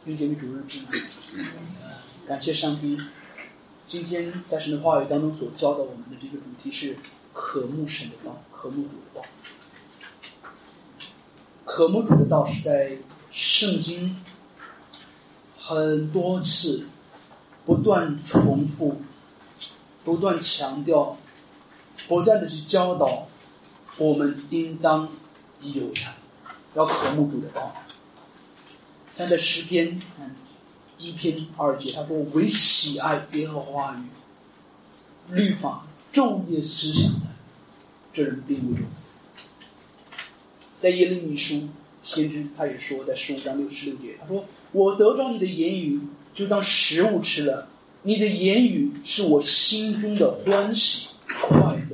弟兄姐妹主日平安。感谢上帝，今天在神的话语当中所教导我们的这个主题是渴慕神的道，渴慕主的道。渴慕主的道是在圣经很多次不断重复、不断强调、不断的去教导我们应当有它，要渴慕主的道。像在诗篇1篇2节，他说：“唯喜爱耶和华语律法，昼夜思想的，这人必为有福。”在耶利米书，先知他也说，在15章66节，他说：“我得着你的言语，就当食物吃了，你的言语是我心中的欢喜快乐。”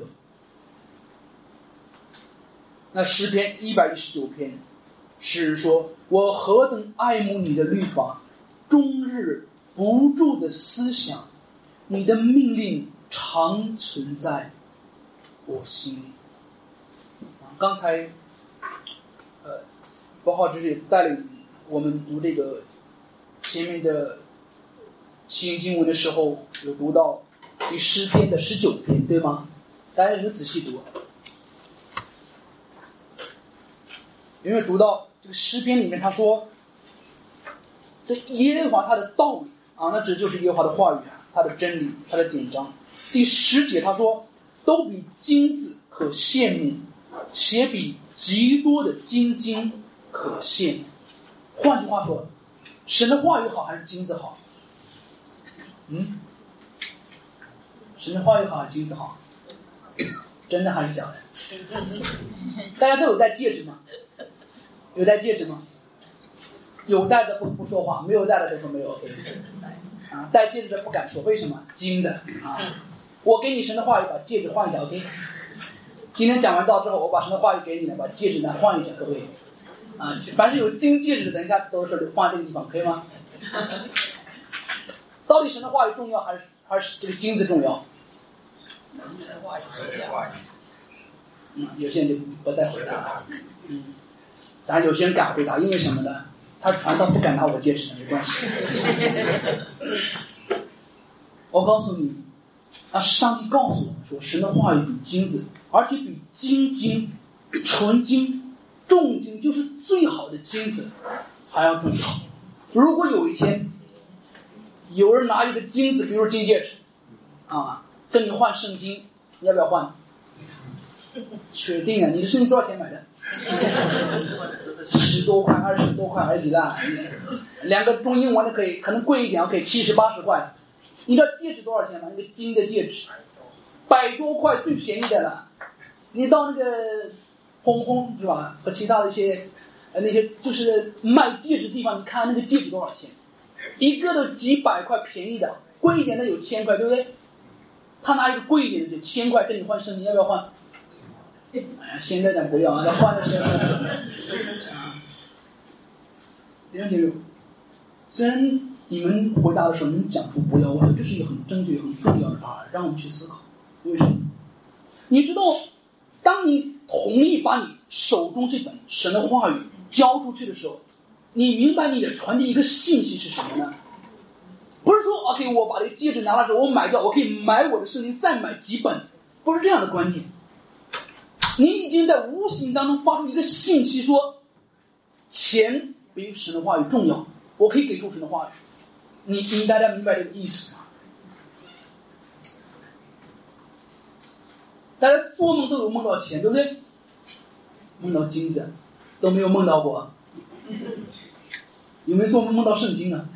那诗篇119篇，诗人说：“我何等爱慕你的律法，终日不住的思想，你的命令常存在我心里。”刚才包浩之也带领我们读这个前面的起因经文的时候，有读到第诗篇的19篇，对吗？大家有没有仔细读？有没有读到这个诗篇里面他说，这耶和华他的道理啊，那这就是耶和华的话语啊，他的真理，他的典章。第10节他说，都比金子可羡慕，且比极多的金金可羡慕。换句话说，神的话语好还是金子好？神的话语好还是金子好？真的还是假的？大家都有戴戒指吗？有戴戒指吗？有戴的不说话，没有戴的就说没有 OK。戴戒指的不敢说，为什么？金的啊！我给你神的话语，把戒指换一下 OK。今天讲完道之后，我把神的话语给你了，把戒指呢换一下，可不可以？凡是有金戒指的，等一下都是放这个地方，可以吗？到底神的话语重要还是这个金子重要？神的话语。有些人就不再回答。当然有些人敢回答，因为什么呢？他传道不敢拿我戒指的，没关系。我告诉你，上帝告诉我们说，神的话语比金子，而且比金金、纯金、重金，就是最好的金子还要重要。如果有一天有人拿一个金子，比如金戒指跟你换圣经，你要不要换？确定啊！你的圣经多少钱买的？10多块、20多块而已啦。2个中英文的可能贵一点，可以70、80块。你知道戒指多少钱吗？那个金的戒指100多块最便宜的了。你到那个红红是吧？和其他的一些那些就是卖戒指地方，你看那个戒指多少钱？一个都几百块，便宜的，贵一点的有1000块，对不对？他拿一个贵一点的1000块跟你换圣经，要不要换？现在讲不要要换的时候弟兄姐妹，虽然你们回答的时候你们讲出不要，我说这是一个很正确、很重要的答案，让我们去思考为什么。你知道，当你同意把你手中这本神的话语交出去的时候，你明白你的传递一个信息是什么呢？不是说 OK， 我把这个戒指拿了之后我买掉，我可以买我的圣经再买几本，不是这样的观念。你已经在无形当中发出一个信息，说钱比神的话语重要，我可以给出神的话语。大家明白这个意思吗？大家做梦都有梦到钱，对不对？梦到金子都没有梦到过。有没有做梦梦到圣经啊？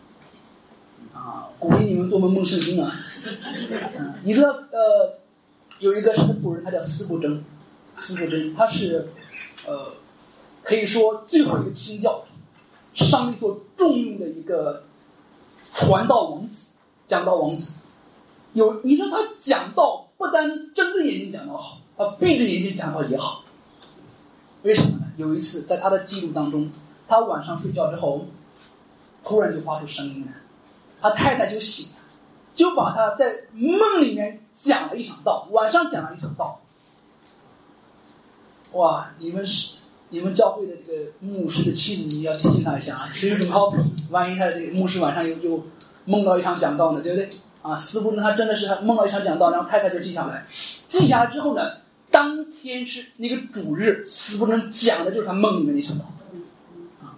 鼓励你们做梦梦圣经啊。你知道有一个神的仆人，他叫司布真，他是可以说最后一个清教主，上帝所重用的一个传道王子、讲道王子。你说他讲道不单睁着眼睛讲道好，他闭着眼睛讲道也好。为什么呢？有一次在他的记录当中，他晚上睡觉之后突然就发出声音了，他太太就醒了，就把他在梦里面讲了一场道，晚上讲了一场道。哇，你们你们教会的这个牧师的妻子，你要提醒他一下啊，随手好比，万一他这个牧师晚上又梦到一场讲道呢，对不对？啊，似乎呢他真的是他梦到一场讲道，然后太太就记下来，记下来之后呢，当天是那个主日，似乎能讲的就是他梦里面那场道。啊，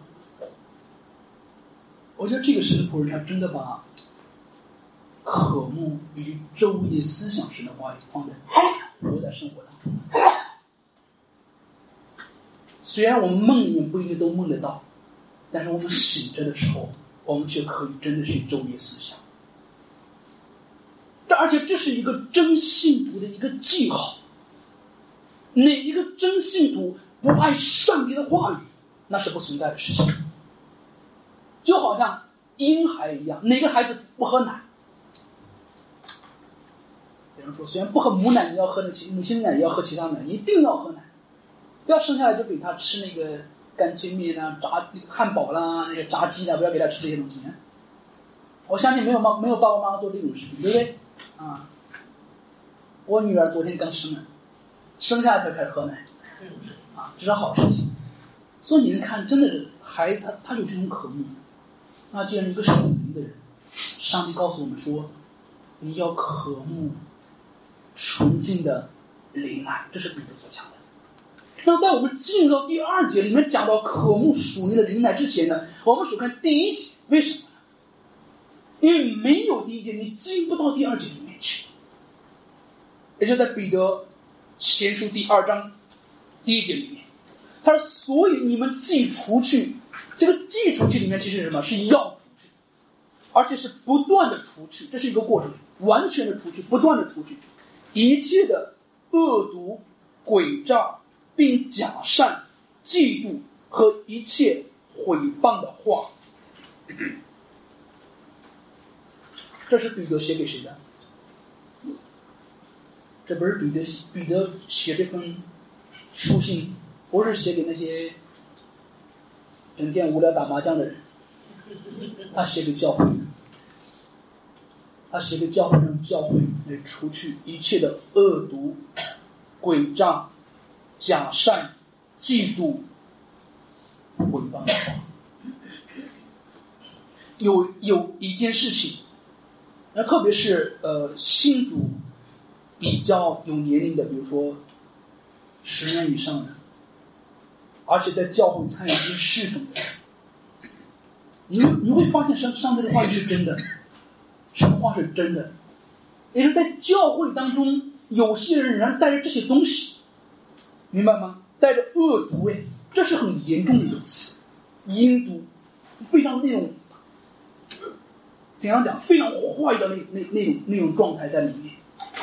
我觉得这个神的仆人他真的把渴慕与昼夜思想神的话语放在活在生活当中。虽然我们梦里面不一定都梦得到，但是我们醒着的时候，我们却可以真的去昼夜思想。而且这是一个真信徒的一个记号。哪一个真信徒不爱上帝的话语，那是不存在的事情。就好像婴孩一样，哪个孩子不喝奶？有人说，虽然不喝母奶，你要喝母亲奶，也要喝其他奶，一定要喝奶。不要生下来就给他吃那个干脆面啊、炸那个汉堡啦、那个炸鸡啦，不要给他吃这些东西。我相信没有爸爸妈妈做这种事情，对不对？啊，我女儿昨天刚生了，生下来才开始喝奶，啊，这是好事情。所以你能看，真的是孩子他有这种渴慕。那既然一个属灵的人，上帝告诉我们说，你要渴慕纯净的灵奶，这是彼得所讲的。那在我们进入到第2节里面讲到渴慕属灵的灵奶之前呢，我们首看第1节，为什么呢？因为没有第1节，你进不到第2节里面去。也就在彼得前书第2章第1节里面，他说：“所以你们既除去，这个既除去里面其实是什么？是要除去，而且是不断的除去，这是一个过程，完全的除去，不断的除去一切的恶毒、诡诈，并假善、嫉妒和一切毁谤的话。”这是彼得写给谁的？这不是彼得写这封书信，不是写给那些整天无聊打麻将的人，他写给教会的。他写给教会，让教会来除去一切的恶毒、诡诈、假善、嫉妒、毁谤的话。有一件事情，那特别是信主比较有年龄的，比如说10年以上的，而且在教会参与一些侍奉的，你会发现上帝的话语是真的，神话是真的。也是在教会当中，有些人仍然带着这些东西，明白吗？带着恶毒，这是很严重的一个词，阴毒，非常那种怎样讲，非常坏的那种状态在里面，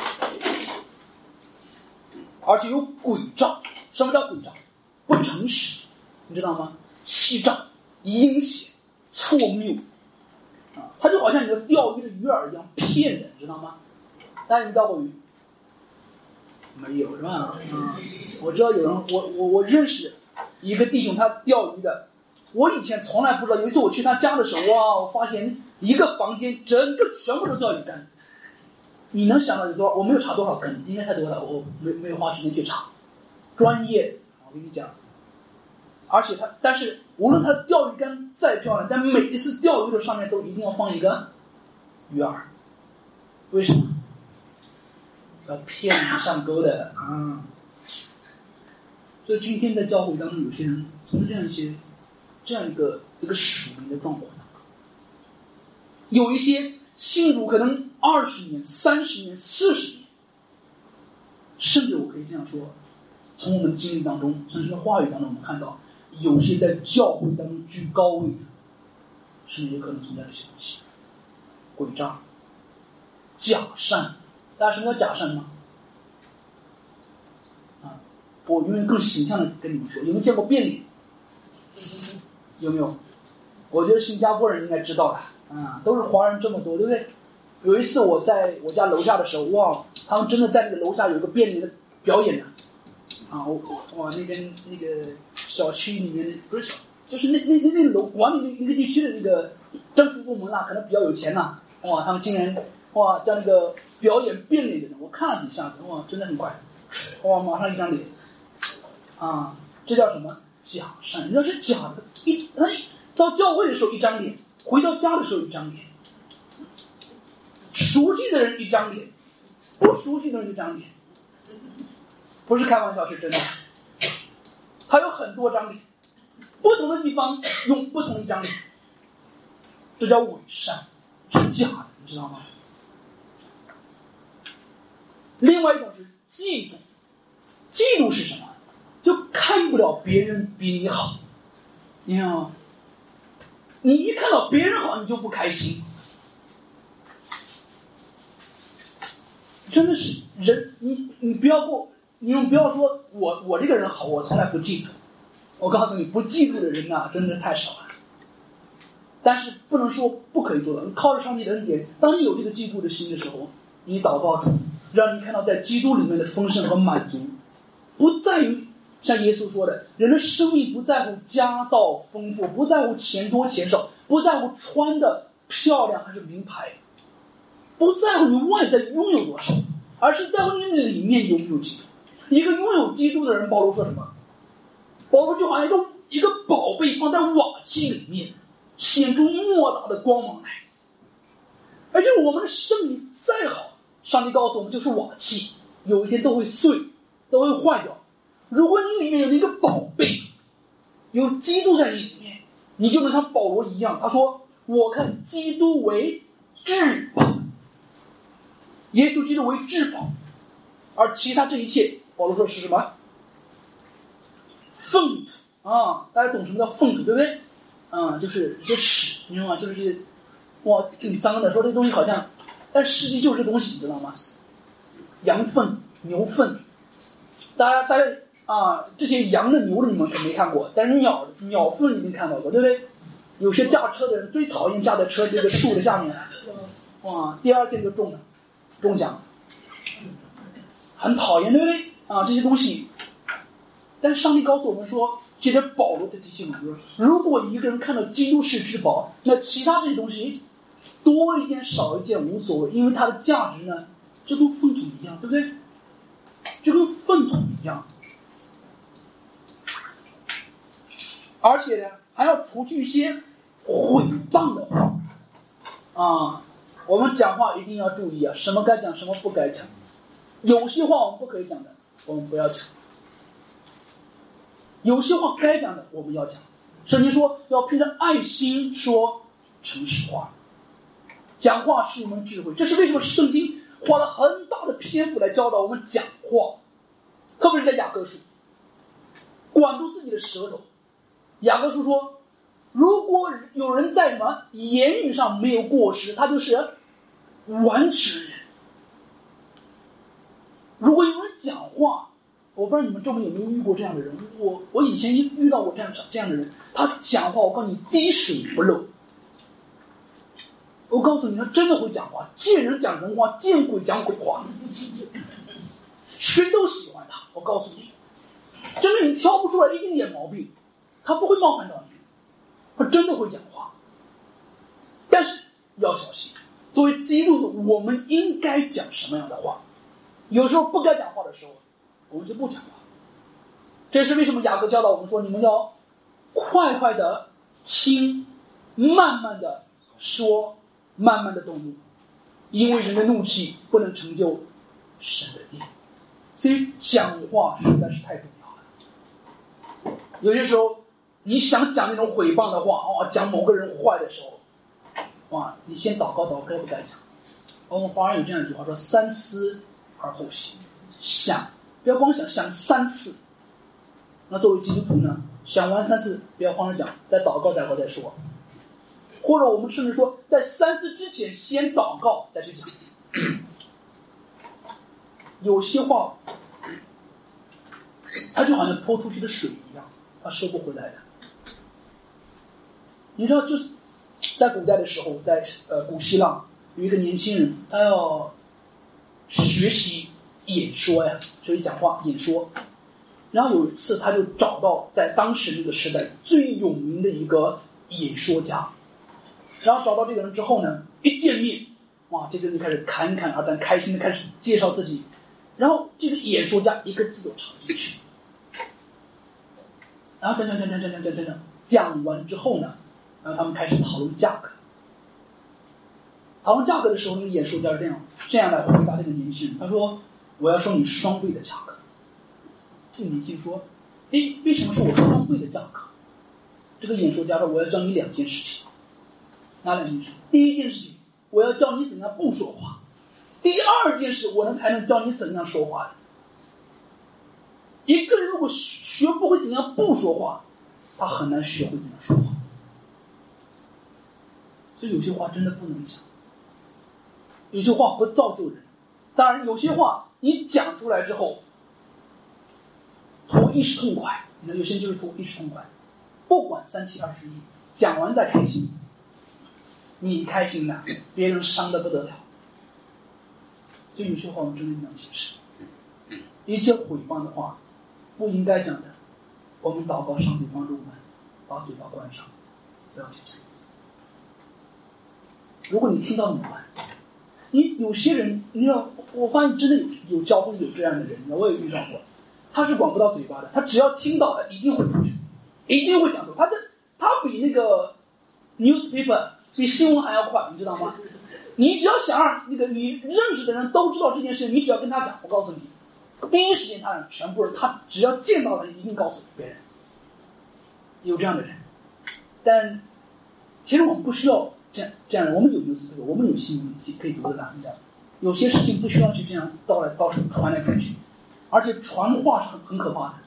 而且有诡诈。什么叫诡诈？不诚实，你知道吗？欺诈、阴险、错谬啊！它就好像你的钓鱼的鱼饵一样，骗人，知道吗？大家有没有钓过鱼？没有是吧？我知道有人，我认识一个弟兄，他钓鱼的。我以前从来不知道，有一次我去他家的时候，哇，我发现一个房间整个全部都钓鱼竿。你能想到有多少？我没有查多少根，应该太多了，我没有花时间去查。专业，我跟你讲，而且但是无论他的钓鱼竿再漂亮，但每一次钓鱼的上面都一定要放一个鱼饵，为什么？要骗你上钩的啊！所以今天在教会当中，有些人从这样一个属灵的状况当中，有一些信主可能20年、30年、40年，甚至我可以这样说，从我们的经历当中，从神的话语当中，我们看到有些在教会当中居高位的，甚至也可能存在这些东西，诡诈、假善。大家什么叫假善吗？我永远更形象的跟你们说，有没有见过变脸？有没有？我觉得新加坡人应该知道了，都是华人这么多，对不对？有一次我在我家楼下的时候，哇，他们真的在那个楼下有一个变脸的表演呢，哇，那边那个小区里面不是小，就是那楼管理那个地区的那个政府部门啦，可能比较有钱啦，哇，他们竟然哇叫那个表演变脸的人，我看了几下子，哇，真的很快，哇，马上一张脸，这叫什么？ 假善，人家是假的。到教会的时候一张脸，回到家的时候一张脸，熟悉的人一张脸，不熟悉的人一张脸，不是开玩笑，是真的。还有很多张脸，不同的地方用不同的一张脸，这叫伪善，是假的，你知道吗？另外一种是嫉妒，嫉妒是什么？就看不了别人比你好，你看吗？你一看到别人好，你就不开心。真的是人，你不要说我这个人好，我从来不嫉妒。我告诉你，不嫉妒的人啊，真的是太少了。但是不能说不可以做到，你靠着上帝的恩典，当你有这个嫉妒的心的时候，你祷告主，让你看到在基督里面的丰盛和满足，不在于像耶稣说的，人的生命不在乎家道丰富，不在乎钱多钱少，不在乎穿的漂亮还是名牌，不在乎你外在拥有多少，而是在乎你里面有没有基督。一个拥有基督的人，保罗说什么？保罗就好像一个宝贝放在瓦器里面，显出莫大的光芒来。而且我们的生命再好，上帝告诉我们就是瓦器，有一天都会碎，都会坏掉。如果你里面有一个宝贝，有基督在你里面，你就能像保罗一样，他说我看基督为至宝，耶稣基督为至宝，而其他这一切，保罗说是什么？粪土啊！大家懂什么叫粪土，对不对？就是一些屎，你知道吗？就是这些，哇，挺脏的。说这东西好像，但实际就是这东西，你知道吗？羊粪、牛粪，大家这些羊的、牛的你们可没看过，但是鸟粪一定看到过，对不对？有些驾车的人最讨厌驾在车这个树的下面，哇，第二天就中奖，很讨厌，对不对？这些东西。但上帝告诉我们说，接着保罗在提醒我们说，如果一个人看到基督是至宝，那其他这些东西多一件少一件无所谓，因为它的价值呢，就跟粪土一样，对不对？就跟粪土一样。而且呢，还要除去一些毁谤的话我们讲话一定要注意什么该讲，什么不该讲。有些话我们不可以讲的，我们不要讲。有些话该讲的我们要讲，圣经说要凭着爱心说诚实话，讲话是一门智慧。这是为什么圣经花了很大的篇幅来教导我们讲话，特别是在雅各书，管住自己的舌头。雅各书说，如果有人在什么言语上没有过失，他就是完全人。如果有人讲话，我不知道你们周围有没有遇过这样的人，我以前遇到过这样的人，他讲话我告诉你滴水不漏。我告诉你，他真的会讲话，见人讲人话，见鬼讲鬼话，谁都喜欢他。我告诉你，真的你挑不出来一丁点毛病，他不会冒犯到你，他真的会讲话。但是要小心，作为基督徒，我们应该讲什么样的话？有时候不该讲话的时候，我们就不讲话。这是为什么雅各教导我们说，你们要快快的听，慢慢的说，慢慢的动怒，因为人的怒气不能成就神的义。所以讲话实在是太重要了。有些时候你想讲那种毁谤的话，讲某个人坏的时候，你先祷告该不该讲。我们华人有这样一句话说，三思而后行。想，不要光想3次。那作为基督徒呢，想完3次不要慌着讲，再祷告待会再说。或者我们甚至说，在3次之前先祷告再去讲。有些话它就好像泼出去的水一样，它收不回来的。你知道，就是在古代的时候，在古希腊有一个年轻人，他要学习演说呀，学习讲话演说。然后有一次他就找到在当时那个时代最有名的一个演说家，然后找到这个人之后呢，一见面，这个人就开始侃侃而谈，开心的开始介绍自己。然后这个演说家一个字都插不进去， 然后讲完之后呢，然后他们开始讨论价格。讨论价格的时候，那个演说家是这样来回答这个年轻人，他说：“我要收你双倍的价格。”这个年轻人说：“为什么是我双倍的价格？”这个演说家说：“我要教你2件事情。”哪2件事？第一件事情，我要教你怎样不说话；第2件事，我才能教你怎样说话的。一个人如果学不会怎样不说话，他很难学会怎样说话。所以有些话真的不能讲，有些话不造就人。当然，有些话你讲出来之后，图一时痛快。你看，有些人就是图一时痛快，不管3七21，讲完再开心。你开心了，别人伤得不得了。所以有些话我们真的要解释。一切毁谤的话不应该讲的，我们祷告上帝帮助我们把嘴巴关上，不要去讲。如果你听到怎么办？你有些人，你知道，我发现真的有教会有这样的人，我也遇到过。他是管不到嘴巴的，他只要听到的一定会出去，一定会讲出。他比那个 newspaper 比新闻还要快，你知道吗？你只要想让那个你认识的人都知道这件事，你只要跟他讲，我告诉你，第一时间他全部人，他只要见到了一定告诉别人。有这样的人，但其实我们不需要这样，我们有 newspaper， 我们有新闻可以读得来，有些事情不需要去这样到处传来传去，而且传话是很可怕的。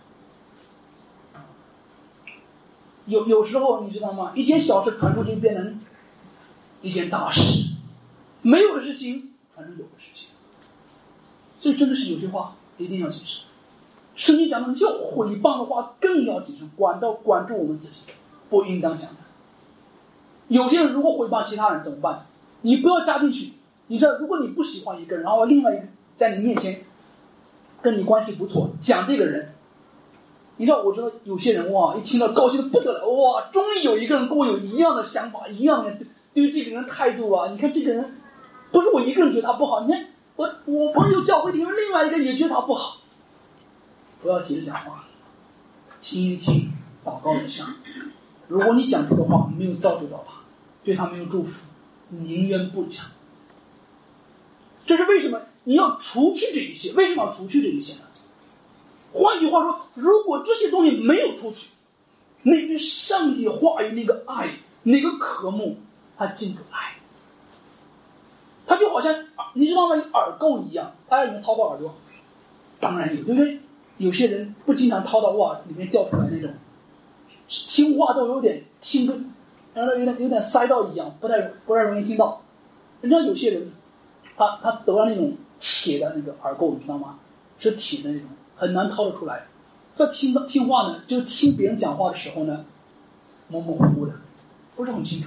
有时候你知道吗？一件小事传出去变成一件大事，没有的事情传成有的事情。所以真的是有些话一定要谨慎。圣经讲的那些毁谤的话更要谨慎，管住我们自己，不应当讲的。有些人如果毁谤其他人怎么办？你不要加进去。你知道，如果你不喜欢一个人，然后另外一个在你面前跟你关系不错，讲这个人，你知道，我知道有些人哇，一听到高兴的不得了，哇，终于有一个人跟我有一样的想法，一样的对这个人态度啊！你看这个人，不是我一个人觉得他不好，你看我朋友教会里面另外一个也觉得他不好。不要急着讲话，听一听，祷告一下。如果你讲出的话没有造就到他，对他没有祝福，宁愿不讲。这是为什么你要除去这一些？为什么要除去这一些呢？换句话说，如果这些东西没有出去，那个上帝话语那个爱那个渴慕他进不来。他就好像你知道吗？耳垢一样。大家有没有掏过耳朵？当然有，对不对？有些人不经常掏到哇里面掉出来那种，听话都有点听不，然后有点塞到一样，不太容易听到。你知道有些人他得了那种铁的那个耳垢，你知道吗？是铁的那种，很难掏得出来。他听话呢，就听别人讲话的时候呢，模模糊糊的，不是很清楚。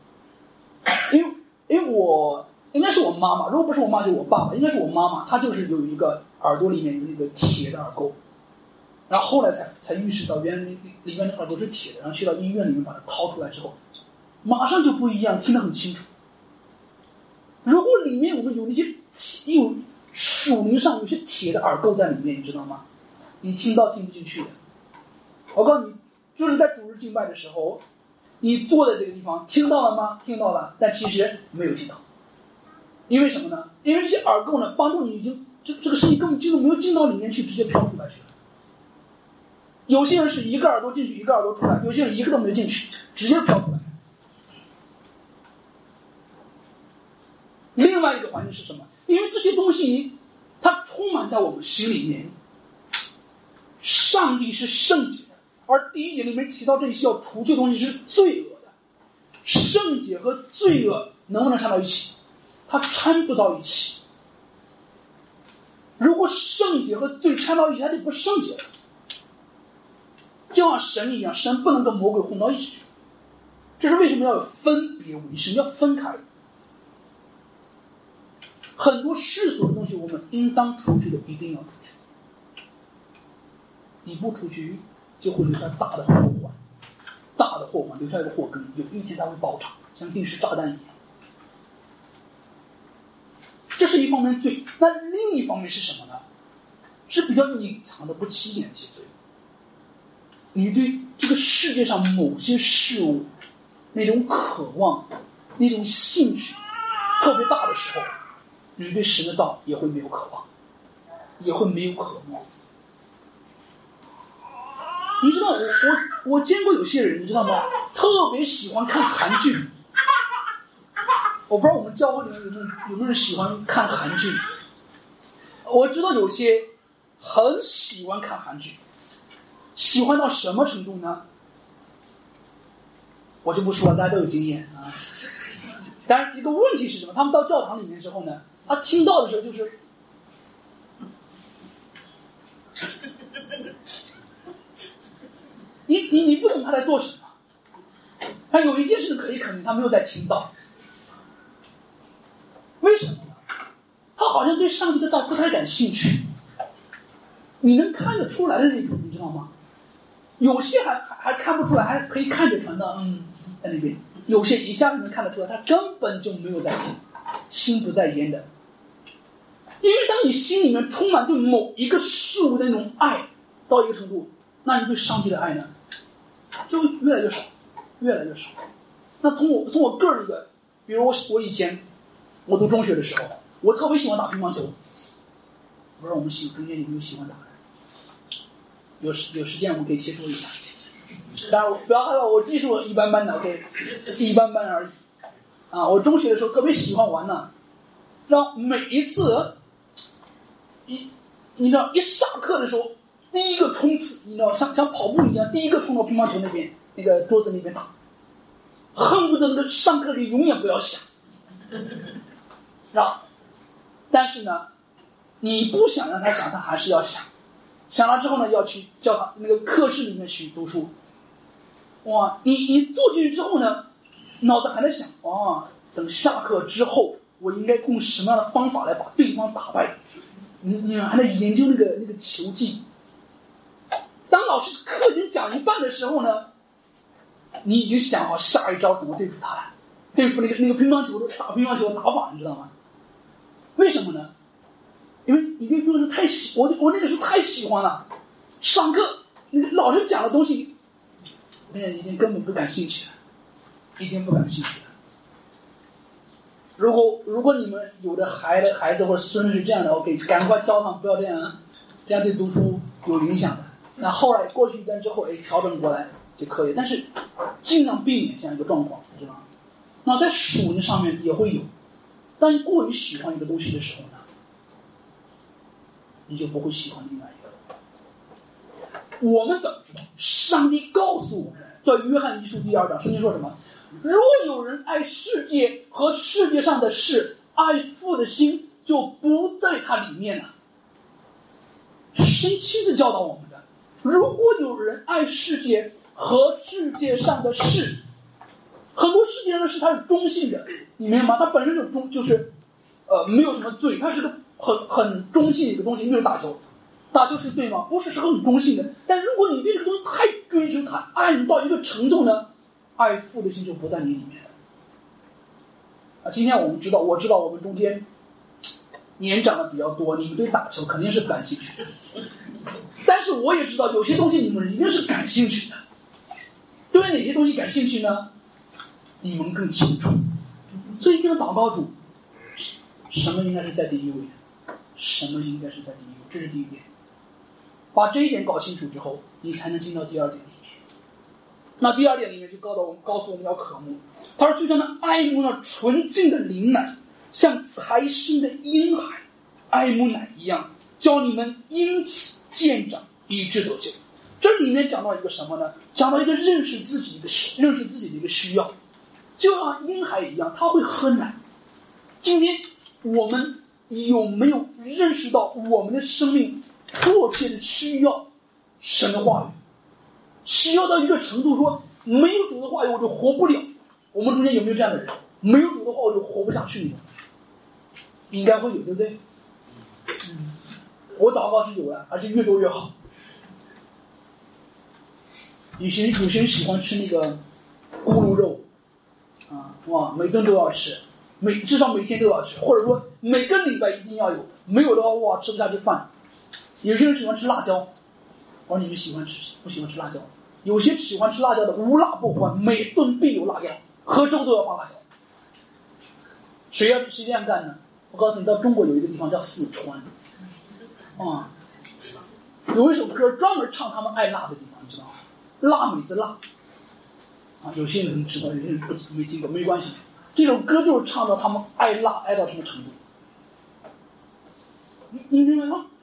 因为我应该是我妈妈，如果不是我妈就我爸爸，应该是我妈妈，她就是有一个耳朵里面有那个铁的耳垢，然后后来才意识到原来里面的耳朵是铁的，然后去到医院里面把它掏出来之后，马上就不一样，听得很清楚。如果里面我们有那些有属灵上有些铁的耳垢在里面，你知道吗？你听到听不进去的。我告诉你，就是在主日敬拜的时候，你坐在这个地方听到了吗？听到了，但其实没有听到。因为什么呢？因为这些耳垢呢，帮助你已经这个声音根本就没有进到里面去，直接飘出来去了。有些人是一个耳朵进去，一个耳朵出来；有些人一个都没进去，直接飘出来。另外一个环境是什么？因为这些东西它充满在我们心里面。上帝是圣洁的，而第一节里面提到这些要除去的东西是罪恶的。圣洁和罪恶能不能掺到一起？它掺不到一起。如果圣洁和罪掺到一起，它就不圣洁了。就像神一样，神不能跟魔鬼混到一起去。这是为什么要分别为圣，要分开。很多世俗的东西我们应当除去的一定要除去，你不除去就会留下大的祸患，大的祸患留下一个祸根，有一天它会爆炸，像定时炸弹一样。这是一方面罪，那另一方面是什么呢？是比较隐藏的不起眼的一些罪。 你对这个世界上某些事物那种渴望、那种兴趣特别大的时候，你对神的道也会没有渴望，也会没有渴望。你知道我见过有些人，你知道吗？特别喜欢看韩剧。我不知道我们教会里面有没有人喜欢看韩剧。我知道有些很喜欢看韩剧，喜欢到什么程度呢？我就不说了，大家都有经验啊。当然，一个问题是什么？他们到教堂里面之后呢，他听到的时候就是你不懂他在做什么。他有一件事可以肯定，他没有在听到。为什么呢？他好像对上帝的道不太感兴趣。你能看得出来的那种，你知道吗？有些还看不出来，还可以看着传的，在那边。有些一下子能看得出来，他根本就没有在听，心不在焉的。因为当你心里面充满对某一个事物的那种爱到一个程度，那你对上帝的爱呢，就会越来越少，越来越少。那从我个人的一个，比如我以前我读中学的时候，我特别喜欢打乒乓球。不知道我们中间有没有喜欢打的？有时间我们可以切磋一下。当然不要害怕，我技术一般般的 ，OK， 一般般而已。啊，我中学的时候特别喜欢玩呢，让每一次你知道一下课的时候，第一个冲刺，你知道像跑步一样，第一个冲到乒乓球那边那个桌子那边打，恨不得那个上课里永远不要响，是吧？但是呢，你不想让他响，他还是要响。响了之后呢，要去教堂那个课室里面去读书。哇，你坐进去之后呢，脑子还在想，等下课之后，我应该用什么样的方法来把对方打败？你还在研究那个球技。当老师课已经讲一半的时候呢，你已经想好下一招怎么对付他了，对付那个乒乓球的打乒乓球的打法，你知道吗？为什么呢？因为你对乒乓球我那个时候太喜欢了，上课那个老师讲的东西，我已经根本不感兴趣了，已经不感兴趣了。如果你们有的孩子或者孙是这样的 ，OK， 赶快教他们不要这样啊，这样对读书有影响的。那后来过去一段之后，调整过来就可以，但是尽量避免这样一个状况，知道吗？那在属灵上面也会有，当你过于喜欢一个东西的时候呢，你就不会喜欢另外一个。我们怎么知道？上帝告诉我们，在约翰一书第2章，圣经说什么？若有人爱世界和世界上的事，爱父的心就不在他里面了。神亲自教导我们的。如果有人爱世界和世界上的事，很多世界上的事它是中性的，你明白吗？它本身就是没有什么罪，它是个很中性的一个东西。比如打球，打球是罪吗？不是，是很中性的。但如果你对这个东西太追求、太爱你到一个程度呢，爱父的心就不在你里面了。今天我知道我们中间年长的比较多，你们对打球肯定是不感兴趣的，但是我也知道有些东西你们一定是感兴趣的。对哪些东西感兴趣呢？你们更清楚。所以一定要祷告主，什么应该是在第一位的，什么应该是在第一位，这是第一点。把这一点搞清楚之后，你才能进到第二点里面。那第二点里面就告诉我们要渴慕。他说就像那爱慕那纯净的灵奶，像才生的婴孩爱慕奶一样，教你们因此渐长，以致得救。这里面讲到一个什么呢？讲到一个认识自己的一个需要，就像婴孩一样，他会喝奶。今天我们有没有认识到我们的生命迫切的需要神的话语？需要到一个程度说，没有主的话语我就活不了。我们中间有没有这样的人？没有主的话我就活不下去的，应该会有，对不对？我祷告是有的，而且越多越好。有些人喜欢吃那个咕噜肉哇，每顿都要吃，至少每天都要吃，或者说每个礼拜一定要有的，没有的话哇吃不下去饭。有些人喜欢吃辣椒，你们喜欢吃不喜欢吃辣椒？ 有些喜欢吃辣椒的无辣不欢，每顿必有辣椒，喝粥都要放辣椒。谁这样干呢？我告诉你，到中国有一个地方叫四川，有一首歌专门唱他们爱辣的地方，你知道吗？辣妹子辣有些人知道，有些人没听过，没关系。这首歌就是唱到他们爱辣爱到什么程度。你明白吗？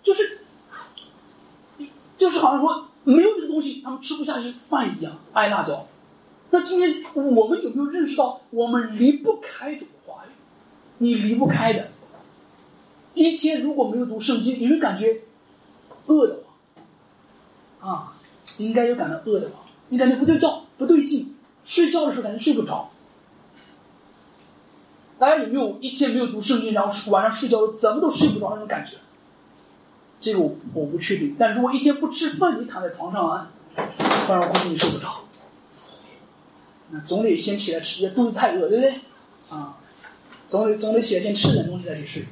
就是好像说没有这个东西他们吃不下去饭一样，爱辣椒。那今天我们有没有认识到我们离不开这个话语？你离不开的。一天如果没有读圣经，你会感觉饿得慌应该有感到饿得慌，你感觉不对劲，不对劲，睡觉的时候感觉睡不着。大家有没有一天没有读圣经，然后晚上睡觉怎么都睡不着那种感觉？这个我不确定，但如果一天不吃饭，你躺在床上当然我估计你睡不着。那总得先起来吃，肚子太饿，对不对？总得起来先吃点东西再去睡。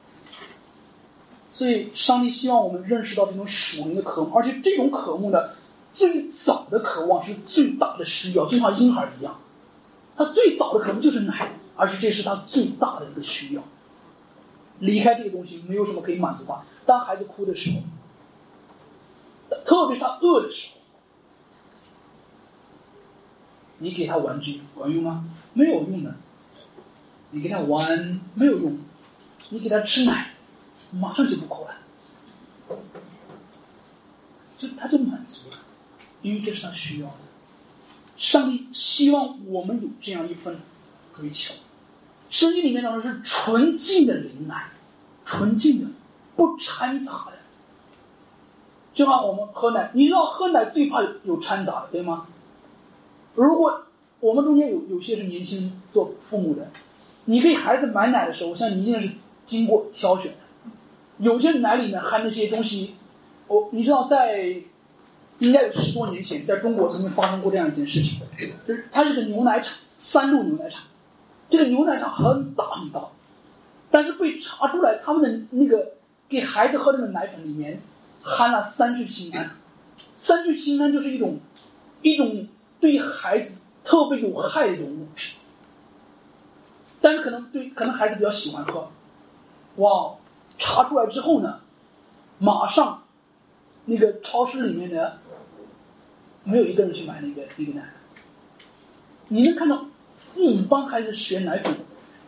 所以上帝希望我们认识到这种属灵的渴慕，而且这种渴慕的最早的渴望是最大的需要，就像婴儿一样，他最早的渴慕就是奶，而且这是他最大的一个需要。离开这个东西没有什么可以满足他。当孩子哭的时候，特别是他饿的时候，你给他玩具管用吗？没有用的。你给他玩没有用，你给他吃奶马上就不哭了，他就满足了，因为这是他需要的。上帝希望我们有这样一份追求。圣经里面讲的是纯净的灵奶，纯净的，不掺杂的。就像我们喝奶，你知道喝奶最怕有掺杂的，对吗？如果我们中间有些是年轻做父母的，你给孩子买奶的时候，我相信你一定是经过挑选的。有些奶里面含那些东西，你知道应该有10多年前，在中国曾经发生过这样一件事情，就是它是个牛奶厂，3鹿牛奶厂。这个牛奶厂很大很大，但是被查出来他们的那个给孩子喝的那个奶粉里面含了3聚氰胺。3聚氰胺就是一种对孩子特别有害的一种物质，但是可能孩子比较喜欢喝。查出来之后呢，马上那个超市里面的没有一个人去买那个奶。你能看到父母帮孩子选奶粉，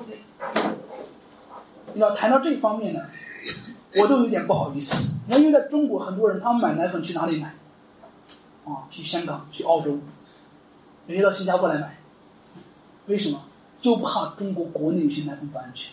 你要谈到这方面呢，我都有点不好意思。因为在中国很多人他们买奶粉去哪里买？去香港，去澳洲，有些到新加坡来买。为什么？就怕中国国内有些奶粉不安全。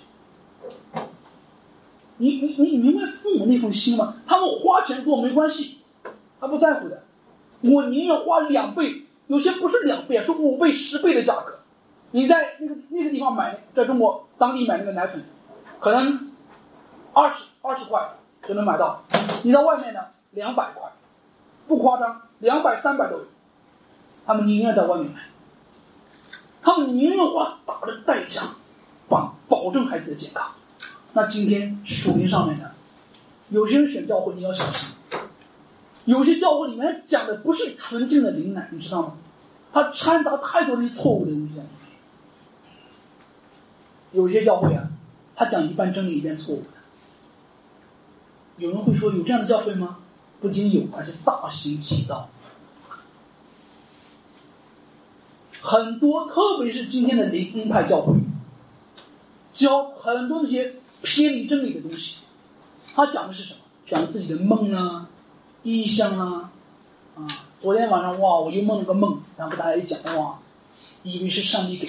你明白父母那份心吗？他们花钱多没关系，他不在乎的。我宁愿花2倍，有些不是2倍，是5倍、10倍的价格。你在那个地方买，在中国当地买那个奶粉，可能20块就能买到。你到外面呢，200块，不夸张，200、300都有。他们宁愿在外面买，他们宁愿花大的代价，保证孩子的健康。那今天属灵上面呢，有些人选教会你要小心，有些教会里面讲的不是纯净的灵奶，你知道吗？它掺杂太多的错误的东西在里面。有些教会他讲一半真理一半错误的。有人会说有这样的教会吗？不仅有，而且大行其道。很多，特别是今天的灵恩派教会，教很多那些偏离真理的东西。他讲的是什么？讲自己的梦意象昨天晚上我又梦了个梦，然后给大家一讲，以为是上帝给的。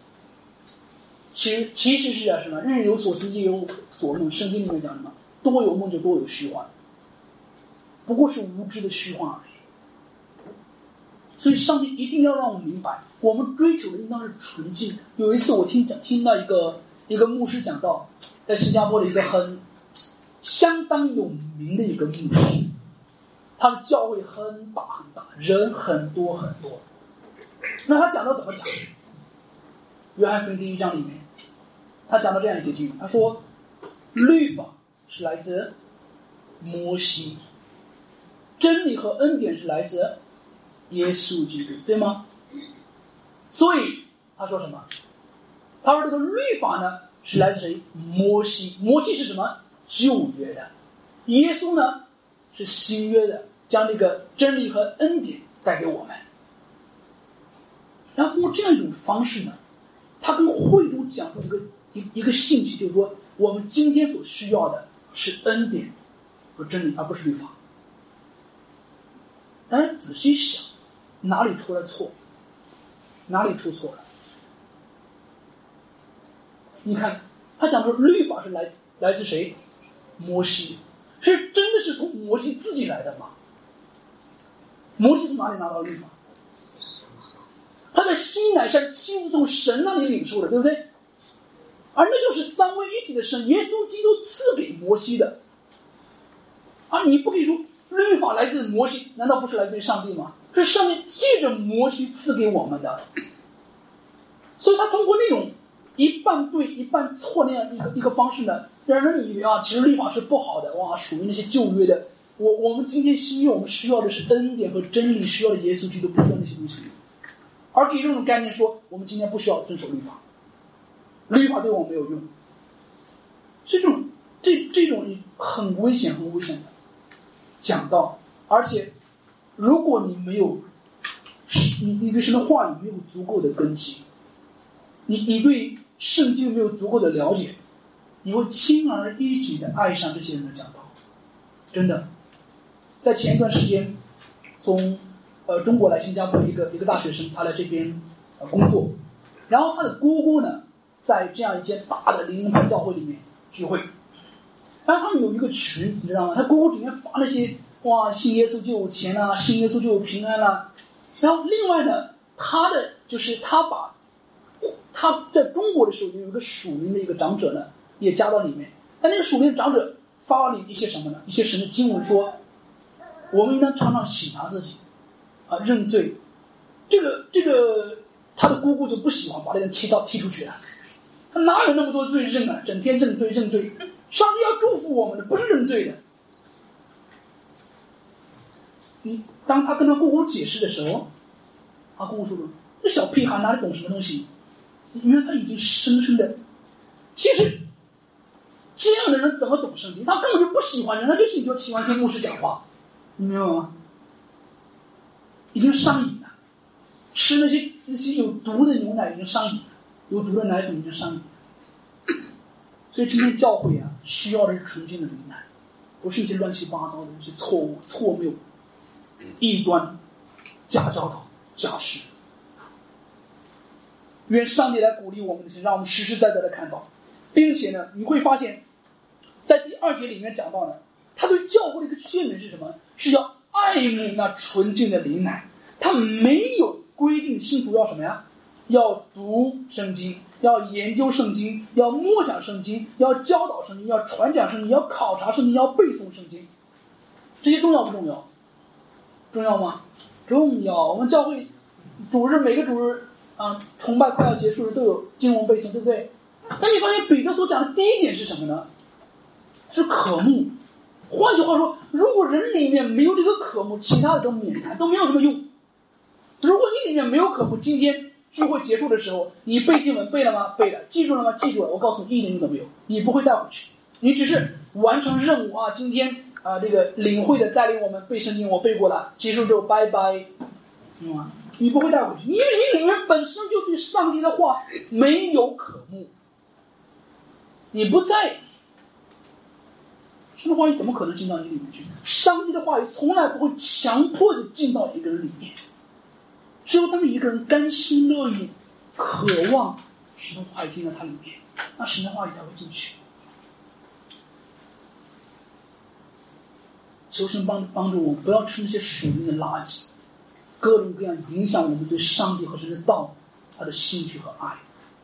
其实是什么？日有所思，夜有所梦。圣经里面讲什么？多有梦就多有虚幻，不过是无知的虚幻而已。所以上帝一定要让我们明白，我们追求的应当是纯净的。有一次我听到一个牧师讲到，在新加坡的一个相当有名的一个牧师，他的教会很大很大，人很多很多。那他讲到怎么讲？约翰福音第1章里面，他讲到这样一节经文，他说律法是来自摩西，真理和恩典是来自耶稣基督，对吗？所以他说什么？他说这个律法呢是来自谁？摩西。摩西是什么？旧约的。耶稣呢是新约的，将这个真理和恩典带给我们。然后通过这样一种方式呢，他跟会众讲出一个信息，就是说我们今天所需要的是恩典和真理，而不是律法。但是仔细想，哪里出了错？哪里出错了？你看他讲的律法是来自谁？摩西。是真的是从摩西自己来的吗？摩西从哪里拿到律法？他在西乃山亲自从神那里领受的，对不对？而那就是三位一体的神耶稣基督赐给摩西的。而你不可以说律法来自摩西，难道不是来自于上帝吗？是上帝借着摩西赐给我们的。所以他通过那种一半对一半错那样一个方式呢，让人以为啊，其实律法是不好的，哇，属于那些旧约的。我们今天新约我们需要的是恩典和真理，需要的耶稣基督，不需要那些东西。而给这种概念说，我们今天不需要遵守律法，律法对我们没有用。所以这种很危险的讲道。而且如果你没有你对神的话语没有足够的根基，你对圣经没有足够的了解，你会轻而易举的爱上这些人的讲道。真的，在前一段时间从中国来新加坡一个大学生，他来这边工作，然后他的姑姑呢在这样一间大的灵恩派教会里面聚会，然后他们有一个群，你知道吗？他姑姑里面发那些哇，信耶稣就有钱啊，信耶稣就有平安啊。然后另外呢，他在中国的时候有一个属灵的一个长者呢也加到里面，但那个属灵的长者发了一些什么呢？一些神的经文说，我们应当常常省察自己啊，认罪。这个他的姑姑就不喜欢，把这人踢出去了。他哪有那么多罪认啊？整天认罪。上帝要祝福我们的，不是认罪的。当他跟他姑姑解释的时候，他姑姑说：“这小屁孩哪里懂什么东西？”因为他已经深深的，其实这样的人怎么懂圣经？他根本就不喜欢人，他就喜欢听牧师讲话，你明白吗？已经上瘾了，吃那些有毒的牛奶已经上瘾了，有毒的奶粉已经上瘾了。所以今天教会啊，需要的是纯净的灵奶，不是一些乱七八糟的一些错误、错谬、异端、假教导、假师。愿上帝来鼓励我们的心，让我们实实在在的看到，并且呢，你会发现，在第2节里面讲到呢，他对教会的一个劝勉是什么？是要爱慕那纯净的灵奶。他没有规定信徒要什么呀？要读圣经，要研究圣经，要默想圣经，要教导圣经，要传讲圣经，要考察圣经，要背诵圣经。这些重要不重要？重要吗？重要。我们教会主日每个主日崇拜快要结束了，都有经文背诵，对不对？但你发现彼得所讲的第一点是什么呢？是渴慕。换句话说，如果人里面没有这个渴慕，其他的都免谈，都没有什么用。如果你里面没有渴慕，今天聚会结束的时候，你背经文背了吗？背了。记住了吗？记住了。我告诉你，一点用都没有，你不会带回去，你只是完成任务啊。今天这个领会的带领我们背圣经，我背过了，结束之后拜拜，你不会带回去，因为你里面本身就对上帝的话没有渴慕，你不在意。神的话语怎么可能进到你里面去？上帝的话语从来不会强迫的进到一个人里面，只有当一个人甘心乐意、渴望神的话语进到他里面，那神的话语才会进去。求神帮助我们，不要吃那些属灵的垃圾，各种各样影响我们对上帝和神的道他的兴趣和爱。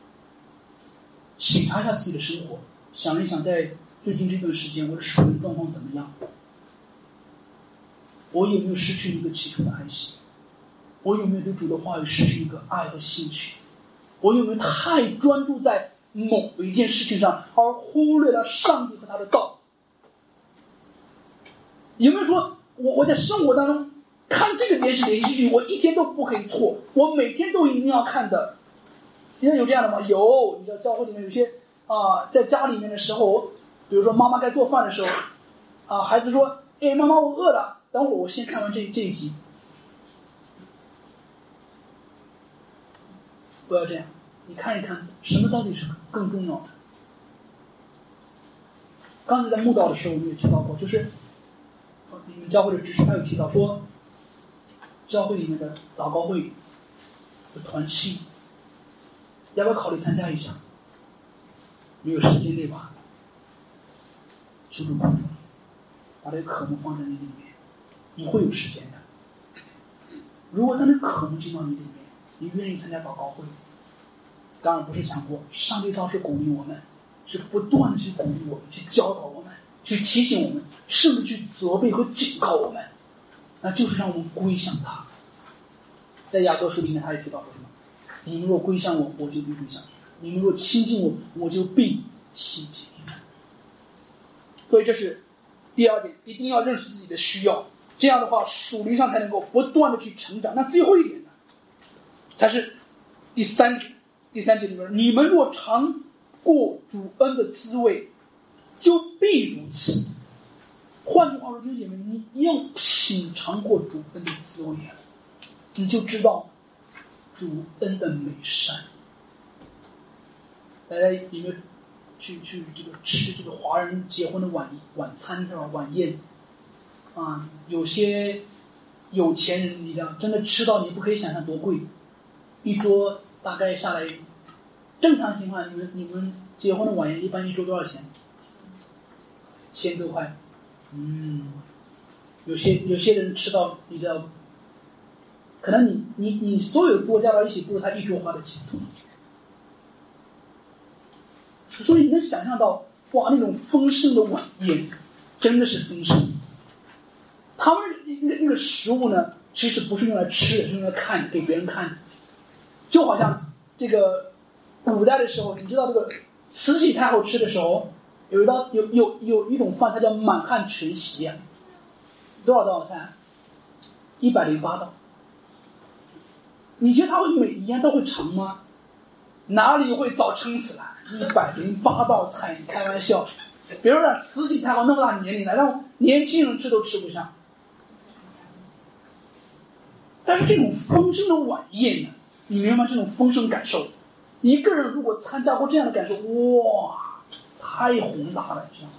审查一下自己的生活，想一想在最近这段时间我的属灵状况怎么样？我有没有失去一个起初的爱心？我有没有对主的话语失去一个爱和兴趣？我有没有太专注在某一件事情上，而忽略了上帝和他的道？有没有说我在生活当中看这个电视连续剧，我一天都不可以错，我每天都一定要看的。你知道有这样的吗？有，你知道教会里面有些在家里面的时候，比如说妈妈该做饭的时候，孩子说：“哎，妈妈，我饿了，等会儿我先看完这一集。”不要这样，你看一看什么到底是更重要的。刚才在慕道的时候，我们也提到过，就是你们教会的知识，他有提到说，教会里面的祷告会的团契，要不要考虑参加一下？没有时间对吧？求主帮助你，把这个科目放在你里面，你会有时间的。如果当这科目进到你里面，你愿意参加祷告会，当然不是强迫，上帝倒是鼓励我们，是不断的去鼓励我们，去教导我们，去提醒我们，甚至去责备和警告我们，那就是让我们归向他。在雅各书里面他也提到说什么？你们若归向我，我就必归向你；你们若亲近我，我就必亲近你们。所以这是第二点，一定要认识自己的需要，这样的话属灵上才能够不断的去成长。那最后一点呢，才是第三点。第三节里面，你们若尝过主恩的滋味，就必如此。换句话说，弟兄姐妹，你要品尝过主恩的滋味啊，你就知道主恩的美善。大家有没有去这个吃这个华人结婚的晚餐是吧？晚宴有些有钱人，你知道，真的吃到你不可以想象多贵，一桌大概下来，正常情况你们结婚的晚宴一般一桌多少钱？1000多块。有些人吃到，你知道，可能你所有桌加到一起不如他一桌花的钱。所以你能想象到，哇，那种丰盛的晚宴真的是丰盛。他们那个食物呢，其实不是用来吃的，是用来看，给别人看的。就好像这个古代的时候，你知道这个慈禧太后吃的时候，有一种饭，它叫满汉全席啊。多少道菜？108道。你觉得他会每一样都会尝吗？哪里会早撑死了？108道菜，你开玩笑。比如说让慈禧太后那么大年龄了，让年轻人吃都吃不上。但是这种丰盛的晚宴呢，你明白吗？这种丰盛感受，一个人如果参加过这样的感受，哇，太宏大了，你知道吗？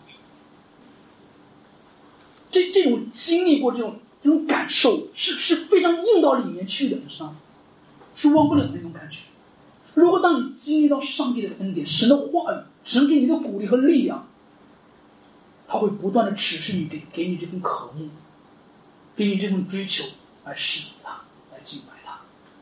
这种经历过这种感受是非常映到里面去的，你知道吗？是忘不了那种感觉。如果当你经历到上帝的恩典，神的话语，神给你的鼓励和力量，他会不断的持续你给你这份渴慕，给你这份追求，来侍奉他，来敬拜他。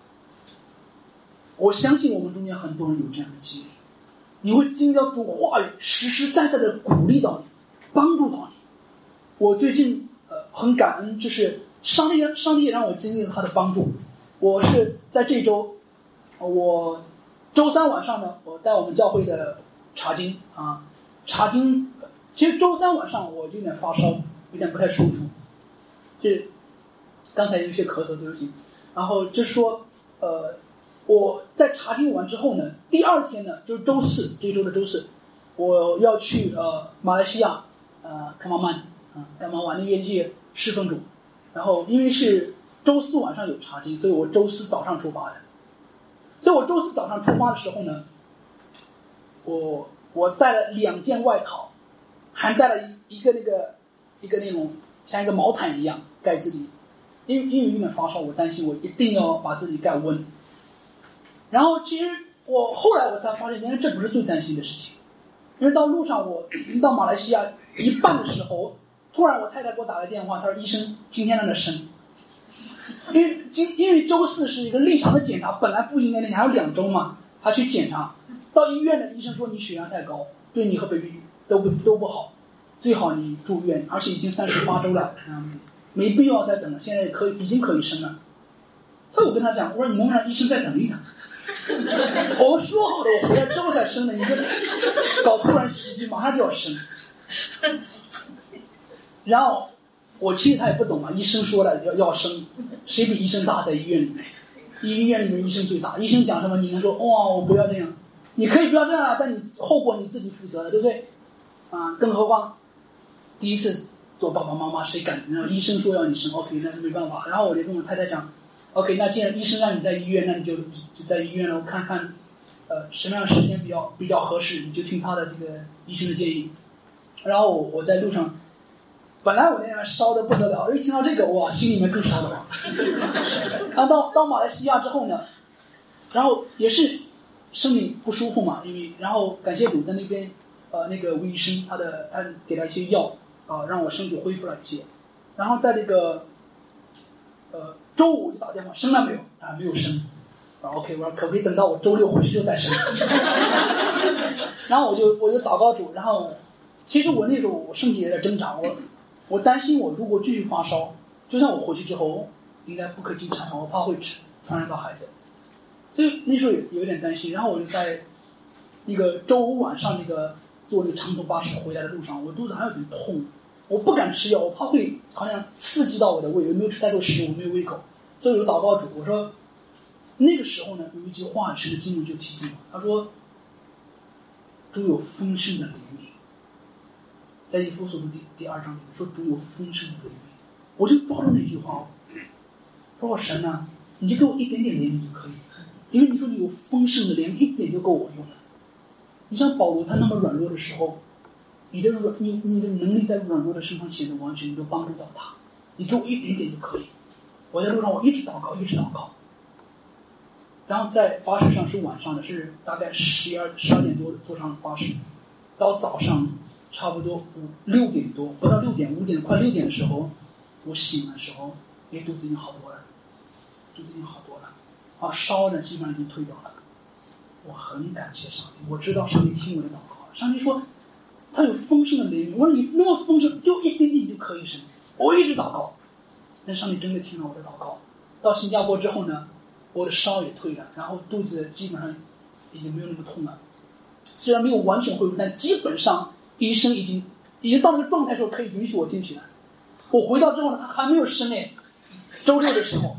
我相信我们中间很多人有这样的经历，你会经历到主话语实实在在的鼓励到你，帮助到你。我最近很感恩，就是上帝也让我经历了他的帮助。我是在这周，我周三晚上呢，我带我们教会的查经，其实周三晚上我就有点发烧，有点不太舒服，这刚才有些咳嗽，对不起。然后就是说，我在查经完之后呢，第二天呢，就是周四，这一周的周四，我要去马来西亚卡马曼干嘛往那边去侍奉主。然后因为是周四晚上有查经，所以我周四早上出发的。所以我周四早上出发的时候呢，我带了2件外套，还带了一个那种像一个毛毯一样盖自己，因为有点发烧，我担心我一定要把自己盖温。然后其实后来我才发现，原来这不是最担心的事情，因为到路上我到马来西亚一半的时候，突然我太太给我打来电话，她说医生今天让她生，因为周四是一个例常的检查，本来不应该，你还有2周嘛，她去检查，到医院的医生说你血压太高，对你和 baby 都不好，最好你住院，而且已经38周了，没必要再等了，现在已经可以生了。所以我跟他讲，我说你能不能让医生再等一等？我们说好的，我回来之后再生的，你这搞突然喜剧，马上就要生。然后我其实他也不懂嘛，医生说了要生，谁比医生大？在医院里面，医院里面医生最大，医生讲什么你能说哇我不要这样，你可以不要这样啊，但你后果你自己负责的，对不对？啊，更何况第一次做爸爸妈妈谁敢？然后医生说要你生 ，OK， 那是没办法。然后我就跟我太太讲 ，OK， 那既然医生让你在医院，那你就在医院了，我看看什么样的时间比较合适，你就听他的这个医生的建议。然后我在路上，本来我那边烧的不得了，一听到这个哇，心里面更烧了。然后到马来西亚之后呢，然后也是身体不舒服嘛，因为然后感谢主在那边那个吴医生他给了一些药让我身体恢复了一些。然后在这个周五就打电话生了没有啊？没有生。OK， 我说可不可以等到我周六回去就再生？然后我就祷告主，然后其实我那时候我身体也在挣扎，我担心我如果继续发烧，就算我回去之后应该不可进产房，我怕会传染到孩子，所以那时候有点担心。然后我就在那个周五晚上坐那个长途巴士回来的路上，我肚子还有点痛，我不敢吃药，我怕会好像刺激到我的胃，我没有吃太多食物，没有胃口，所以我就祷告主，我说那个时候呢，有一句话神的经文就提醒我，他说主有丰盛的怜悯，在以弗所书第2章里面说主有丰盛的怜悯，我就抓住那句话，说神啊，你就给我一点点怜悯就可以，因为你说你有丰盛的怜悯，一点就够我用了。你像保罗他那么软弱的时候，你的能力在软弱的身上显得完全能够帮助到他，你给我一点点就可以。我在路上我一直祷告，然后在巴士上是晚上的，是大概12点多坐上巴士，到早上差不多6点多，不到6点5点快6点的时候，我醒的时候，肚子已经好多了，烧呢基本上已经退掉了。我很感谢上帝，我知道上帝听我的祷告，上帝说他有丰盛的怜悯，我说你那么丰盛，就一点点就可以神。我一直祷告，但上帝真的听了我的祷告。到新加坡之后呢，我的烧也退了，然后肚子基本上已经没有那么痛了，虽然没有完全恢复，但基本上医生已经到那个状态的时候可以允许我进去了。我回到之后呢，他还没有生诶，周六的时候，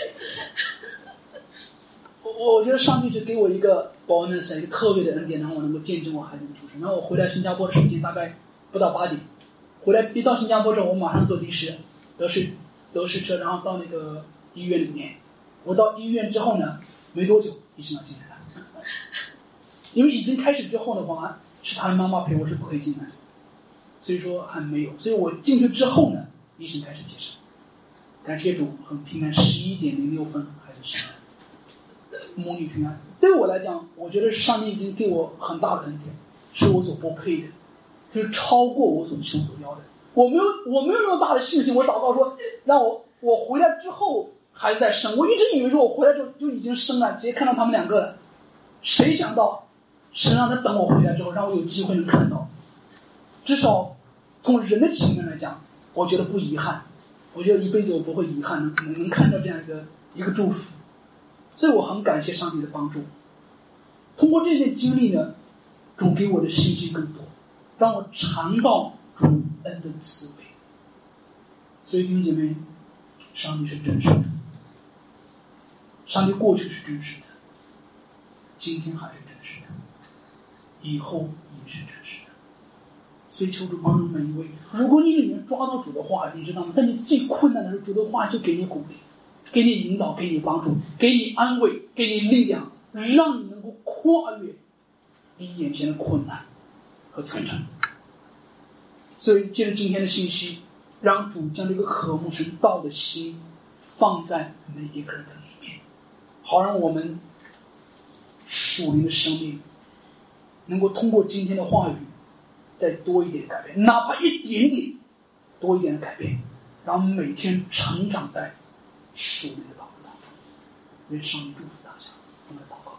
我觉得上帝只给我一个 bonus， 一个特别的恩典，让我能够见证我孩子的出生。然后我回来新加坡的时间大概不到8点，回来一到新加坡之后，我马上坐的士德士车，然后到那个医院里面。我到医院之后呢，没多久医生要进来了，因为已经开始之后的话，是他的妈妈陪我是不可以进来的，所以说还没有。所以我进去之后呢，医生开始接生，感谢主，很平安，11点06分孩子生了。母女平安，对我来讲，我觉得是上帝已经给我很大的恩典，是我所不配的，就是超过我所求所要的。我没有那么大的信心，我祷告说让我回来之后孩子再生，我一直以为说我回来就已经生了，直接看到他们2个了。谁想到神让他等我回来之后，让我有机会能看到，至少从人的情面来讲，我觉得不遗憾，我觉得一辈子我不会遗憾能看到这样一个祝福。所以我很感谢上帝的帮助。通过这件经历呢，主给我的信心更多，让我尝到主恩的滋味。所以弟兄姐妹，上帝是真实的，上帝过去是真实的，今天还是真实的，以后也是真实的。所以求主帮助每一位，如果你里面抓到主的话，你知道吗？在你最困难的时候，主的话就给你鼓励，给你引导，给你帮助，给你安慰，给你力量，让你能够跨越你眼前的困难和挑战。所以借着今天的信息，让主将这个渴慕神道的心放在每一个人的里面，好让我们属灵的生命能够通过今天的话语再多一点改变，哪怕一点点多一点的改变，让我们每天成长在属灵的道路当中。愿上帝祝福大家。我们来祷告。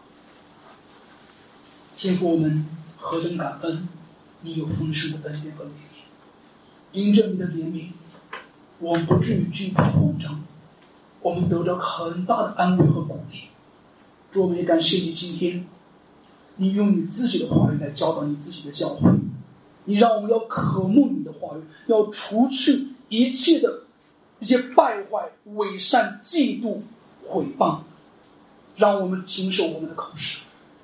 天父，我们何等感恩，你有丰盛的恩典和怜悯，因着你的怜悯，我们不至于惧怕慌张，我们得着很大的安慰和鼓励。主，我们也感谢你，今天你用你自己的话语来教导你自己的教会，你让我们要渴慕你的话语，要除去一切的一些败坏、伪善、嫉妒、毁谤，让我们谨守我们的口舌，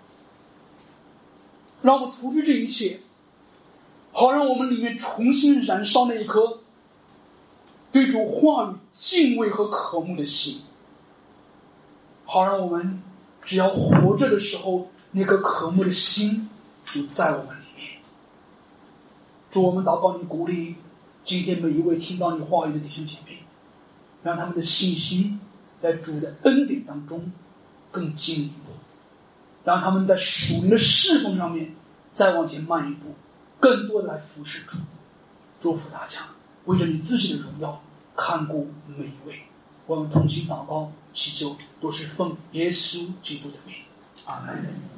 让我们除去这一切，好让我们里面重新燃烧那一颗对主话语敬畏和渴慕的心，好让我们只要活着的时候，那颗渴慕的心就在我们里面。主，我们祷告你鼓励今天每一位听到你话语的弟兄姐妹，让他们的信心在主的恩典当中更进一步，让他们在属灵的侍奉上面再往前迈一步，更多的来服侍主。祝福大家，为着你自己的荣耀看顾每一位。我们同心祷告祈求，都是奉耶稣基督的名，阿门。